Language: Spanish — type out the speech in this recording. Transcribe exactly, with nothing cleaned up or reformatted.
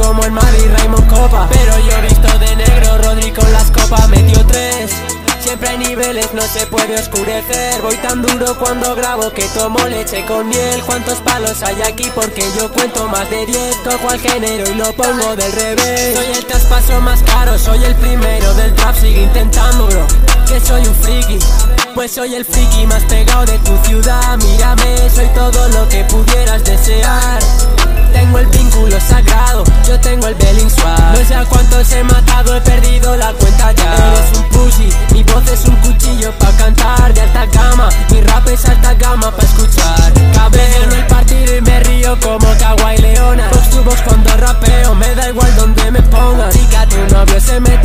como el Madrid Raymond Copa, pero yo visto de negro, Rodri con las copas metió tres. Siempre hay niveles, no se puede oscurecer. Voy tan duro cuando grabo que tomo leche con miel. ¿Cuántos palos hay aquí? Porque yo cuento más de diez. Toco al género y lo pongo del revés. Soy el traspaso más caro, soy el primero del trap. Sigue intentando, bro, que soy un friki. Pues soy el friki más pegado de tu ciudad. Mírame, soy todo lo que pudieras desear. Tengo el vínculo sagrado, yo tengo el Belling Swag. No sé a cuántos he matado, he perdido la cuenta ya. Eres un pussy, mi voz es un cuchillo pa' cantar. De alta gama, mi rap es alta gama pa' escuchar. Cabrón el partido y me río como Kawhi Leona. Box to box cuando rapeo, me da igual donde me pongan. Si que a tu novio se mete